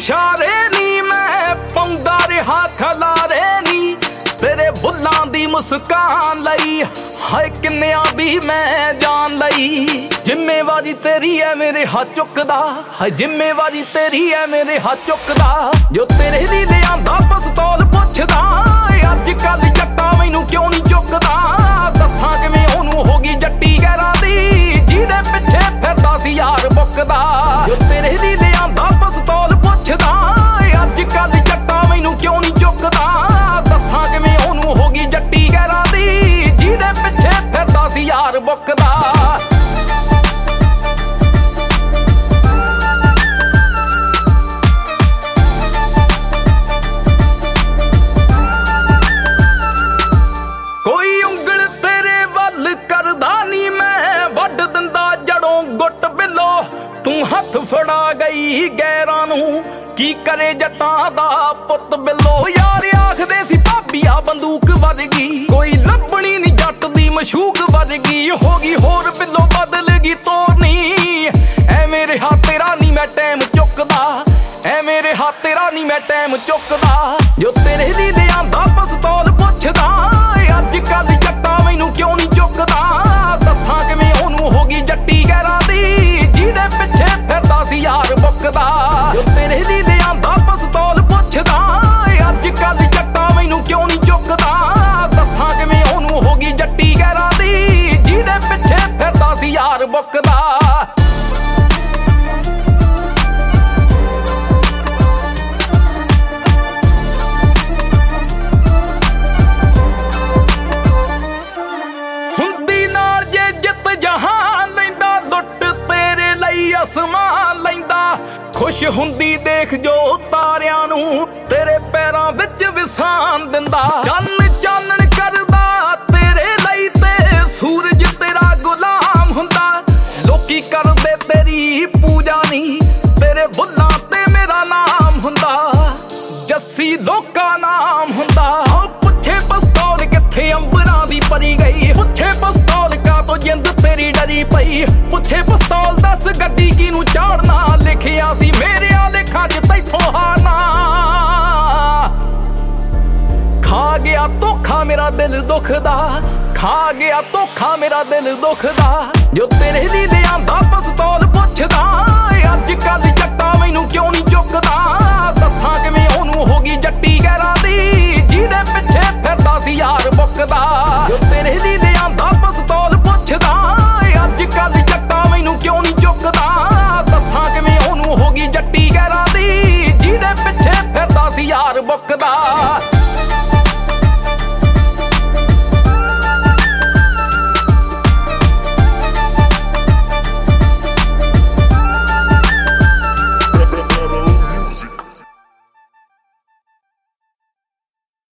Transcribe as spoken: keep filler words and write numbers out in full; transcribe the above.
इशारे नी मैं पाउंदा रहा खलारे नी तेरे बुल्लां दी मुस्कान लई हाय किन्नियां दी मैं जान लई जिम्मेवारी तेरी है मेरे हाथ चुकदा हाय जिम्मेवारी तेरी है मेरे हाथ चुकदा जो तेरे ली लियांदा पिस्तौल पुछदा अज कल जट्टा मैनू क्यों नहीं चुकदा दस्सां किवें ओनू हो गई जट्टी गैरां दी जिहदे पिछे फिरदा सी यार बुकदा जो तेरे ली लियांदा पिस्तौल पुछदा अज कल जट्टा मैनू क्यों नहीं चुकदा दस्सां किवें ओनू हो गई जट्टी गैरां दी जिहदे पिछे फिरदा सी यार बुकदा हथ फड़ा गई गैरां नू की करे जट्टां दा पुत बिलो यार आखदे सी भाबिया बंदूक वर्गी कोई लभणी नी जट दी मशूक वर्गी हो गई होर बिलो बदल गई तोरनी ऐ मेरे हाथ तेरा नी मैं टाइम चुकदा ऐ मेरे हाथ तेरा नी मैं टाइम चुकदा जो तेरे ली लियांदा पिस्तौल पुछदा अज कल जट्टा मैनू क्यों नहीं चुकदा दस्सां किवें ओनू हो गई जट्टी गैरां दी जिहदे पिछे फिरदा सी यार बुकदा जो तेरे ली लियांदा पिस्तौल पुछदा अज कल जट्टा मैनू क्यों नहीं चुकदा दस्सां किवें ओनू हो गई जट्टी गैरां दी जिहदे पिछे फिरदा सी यार बुकदा असमान लैंदा खुश हुंदी देख जो तारियां नू तेरे पैरां विच विसान दिंदा चन्न चानण करदा तेरे लई ते सूरज तेरा गुलाम हुंदा लोकी करदे तेरी पूजा नी तेरे बुल्लां ते मेरा नाम हुंदा जस्सी लोका नाम हुंदा पुछे पिस्तौल किथे अंबरां दी परी गई पुछे पिस्तौल का तो जिंद तेरी डरी पई पुछे पिस्तौल दस गड्डी किनू चाड़ना लिखिया सी मेरे लेखा च तैथों हारना खा गया धोखा मेरा दिल दुखदा खा गया धोखा मेरा दिल दुखदा जो तेरे ली लियांदा पिस्तौल पुछदा अज कल जट्टा मैनू क्यों नहीं चुकदा दस्सां किवें ओनू हो गई जट्टी गैरां दी जिहदे पिछे फिरदा सी यार बुकदा जो तेरे ली लियांदा पिस्तौल पुछदा अज कल जट्टा मैनू क्यों नहीं चुकदा दस्सां किवें ओनू हो गई जट्टी गैरां दी जिहदे पिछे फिरदा सी यार बुकदा।